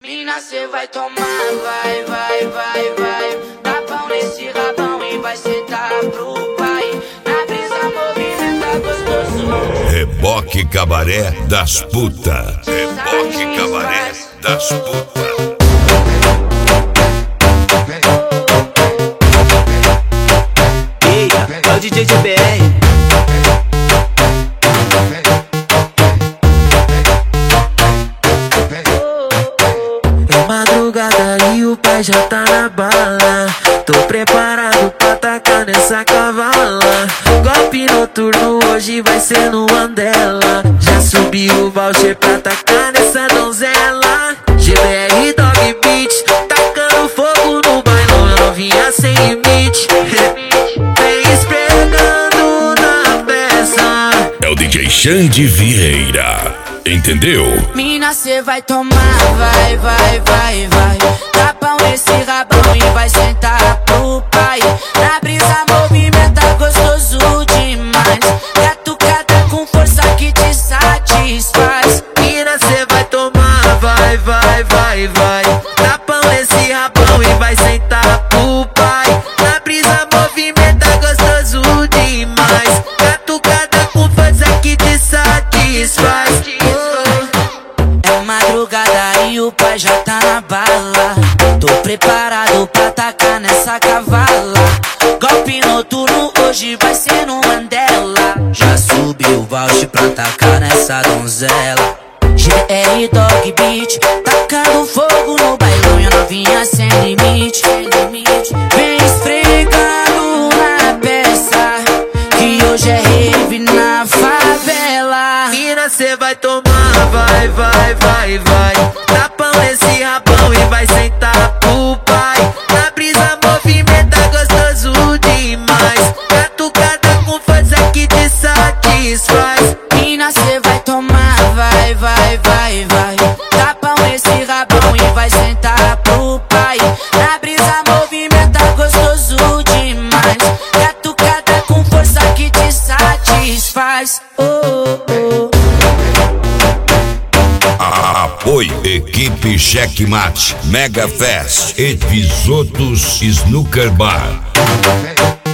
Mina, cê vai tomar, vai. Dá pau nesse rabão e vai sentar pro pai. Na brisa movimenta gostoso. Reboque Cabaré das Puta. Reboque Cabaré das Puta. É o DJ de BR. É madrugada e o pai já tá na bala. Tô preparado pra tacar nessa cavala. Golpe noturno hoje vai ser no Mandela. Já subi o voucher pra tacar nessa donzela. GBR Dog Beat, tacando fogo no bailão. Eu novinha sem limite. Vem esfregando na peça. É o DJ Xande Vieira. Entendeu? Mina, cê vai tomar, vai. Dá pau nesse rabão e vai sentar pro pai. Na brisa movimenta gostoso demais. Catucada com força que te satisfaz. Mina, cê vai tomar, vai. Dá pau nesse rabão e vai sentar pro pai. Na brisa movimenta gostoso demais. Catucada com força que te satisfaz. Madrugada e o pai já tá na bala. Tô preparado pra tacar nessa cavala. Golpe noturno hoje vai ser no Mandela. Já subiu o voucher pra tacar nessa donzela. GR Dog Beat, tacando fogo no bailão. E a novinha sem limite. Vem esfregando na peça, que hoje é rave na favela. Mina, cê vai tomar, vai. Dá pau nesse rabão e vai sentar pro pai. Na brisa movimenta gostoso demais. Catucada com força que te satisfaz. Mina, cê vai tomar, vai. Dá pau nesse rabão e vai sentar pro pai. Na brisa movimenta gostoso demais. Catucada com força que te satisfaz. Apoio Equipe Checkmate, Mega Fest, Episotos Snooker Bar.